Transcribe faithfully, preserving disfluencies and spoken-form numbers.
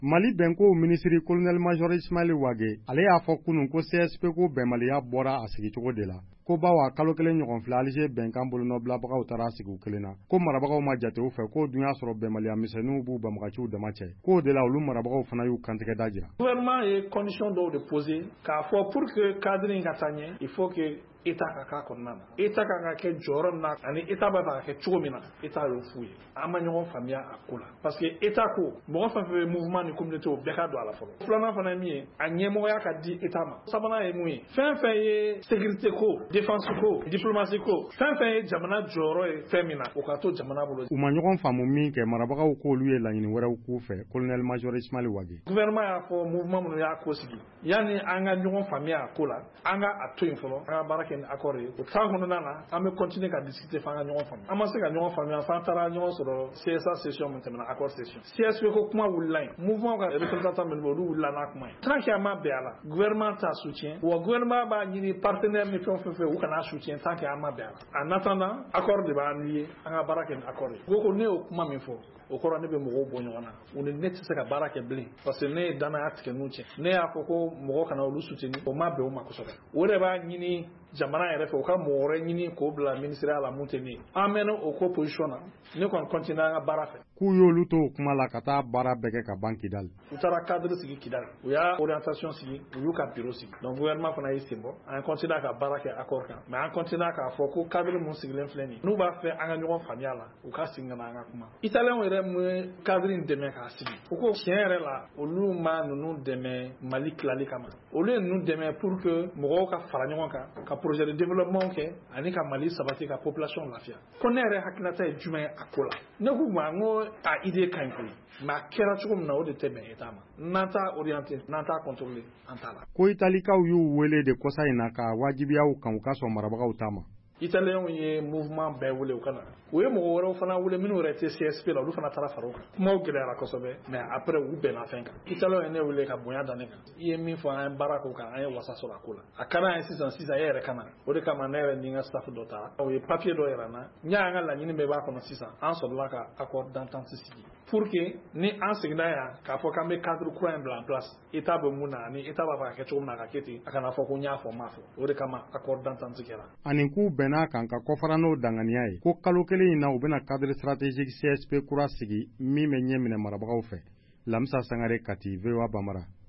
Mali bɛnko minisiri colonel major Ismail Wage ale y'a fɔ kunun ko C S P ko bɛnbaliya bɔra a sigicogo de la. Ko bawa kalo kelen ɲɔgɔn filɛ Alize bɛnkan bolonɔbilabagaw taara sigi u kelen na. Ko marabagaw ma jate u fɛ k'o dun y'a sɔrɔ bɛnbaliya misɛnninw b'u banbaganciw dama cɛ. K'o de la olu marabagaw fana y'u kantigɛ da jira. Gouvernement ye condition dɔw de poser k'a fɔ pour que cadre in ka taa ɲɛ il faut que État ka k'a kɔnɔna na. État ka kan ka kɛ jɔyɔrɔ min na ani État b'a fɛ ka kɛ cogo min na État y'o f'u ye. An ma ɲɔgɔn faamuya a ko la. Parce que État ko mɔgɔ fɛn fɛn bɛ mouvement ni communauté o bɛɛ ka don a la fɔlɔ. Filanan fana ye min ye a ɲɛmɔgɔya ka di État ma. Sabanan ye mun ye fɛn fɛn ye sécurité ko, défense ko, diplomatie ko fɛn fɛn ye jamana jɔyɔrɔ ye fɛn min na o ka to jamana bolo. U ma ɲɔgɔn faamu min kɛ marabagaw k'olu ye laɲini wɛrɛw k'u fɛ colonel major Ismail Wage. Gouvernement y'a fɔ mouvement minnu y'a ko sigi yanni an ka ɲɔgɔn faamuya a ko la an ka a to yen fɔlɔ an ka baara kɛ ni accord ye. San kɔnɔna na an bɛ continuer ka discuter f'an ka ɲɔgɔn faamuya. An ma se ka ɲɔgɔn faamuya f'an taara ɲɔgɔn sɔrɔ C S A session min tɛmɛna accord session. C S P ko kuma wulila yen mouvement ka représentant minnu bɛ olu wulila n'a kuma ye. Tant que a ma bɛn a la gouvernement t'a soutien wa gouvernement b'a ɲini partenaire ni fɛn fɛn fɛ u kana soutien tant que a ma bɛn a la. En attendant accord de b'an lié an ka baara kɛ ni accord ye. Ko ko ne y'o kuma min fɔ o kɔrɔ ne bɛ mɔgɔw bɔ ɲɔgɔn na o ni ne tɛ se ka baara kɛ bilen parce que ne ye danaya tigɛ n'u cɛ. Ne y'a fɔ ko mɔgɔ kana olu soutenir o ma bɛn o ma kosɛbɛ. O de b'a ɲini jamana yɛrɛ fɛ u ka mɔgɔ wɛrɛ ɲini k'o bila ministère la mun tɛ ne ye. An mɛnna o ko position na ne kɔni continuer an ka baara fɛ. K'u y'olu to o kuma la ka taa baara bɛɛ kɛ ka ban Kidali. U taara cadre sigi Kidali u y'a orientation sigi u y'u ka bureau sigi donc gouvernement fana y'i sen bɔ an continuer ka baara kɛ accord kan mais an continuer k'a fɔ ko cadre mun sigilen filɛ nin ye n'u b'a fɛ an ka ɲɔgɔn faamuya la u ka segin ka na an ka kuma. Italien yɛrɛ mun ye cadre in dɛmɛ k'a sigi u ko tiɲɛ yɛrɛ la olu ma ninnu dɛmɛ Mali tilali kama olu ye ninnu dɛmɛ pour que mɔgɔw ka fara ɲɔgɔn kan ka projet de développement kɛ ani ka Mali sabati ka population lafiya. Ko ne yɛrɛ hakilinata ye jumɛn ye a ko la ne k'u ma n ko a idée ka ɲi koyi mais a kɛra cogo min na o de tɛ bɛn État ma n'an t'a orienté n'an t'a contrôlé an t'a la. Ko Italikaw y'u wele de kɔsa in na ka wajibiyaw kan u ka sɔn marabagaw ta ma. Italiens ye mouvement bɛɛ wele u ka na u ye mɔgɔ wɛrɛw fana wele minnu yɛrɛ tɛ C S P la olu fana taara fara u kan kumaw gɛlɛyara kosɛbɛ mais après u bɛnna fɛn kan. Italiens ye ne wele ka bonya da ne kan i ye min fɔ an ye baara k'o kan an ye wasa sɔrɔ a ko la a ka d'an ye sisan sisan e yɛrɛ ka na o de kama ne yɛrɛ ni n ka staff dɔ ta o ye papier dɔ yɛrɛ n na n y'a an ka laɲini bɛɛ b'a kɔnɔ sisan an sɔrɔla ka accord d'entente sigi pour que ni an seginna yan k'a fɔ k'an bɛ cadre kura in bila en place État bɛ mun na ani État b'a fɛ ka kɛ cogo min na a ka kɛ ten a kana fɔ ko n y'a fɔ n m'a fɔ o de kama accord d'entente kɛra. Ani k'u bɛnna kan ka kɔfara n'o danganiya ye ko kalo kelen in na u bɛna cadre stratégique C S P kura sigi min bɛ ɲɛ minɛ marabagaw fɛ. Lamisa Sangare Kati, V O A Bamara.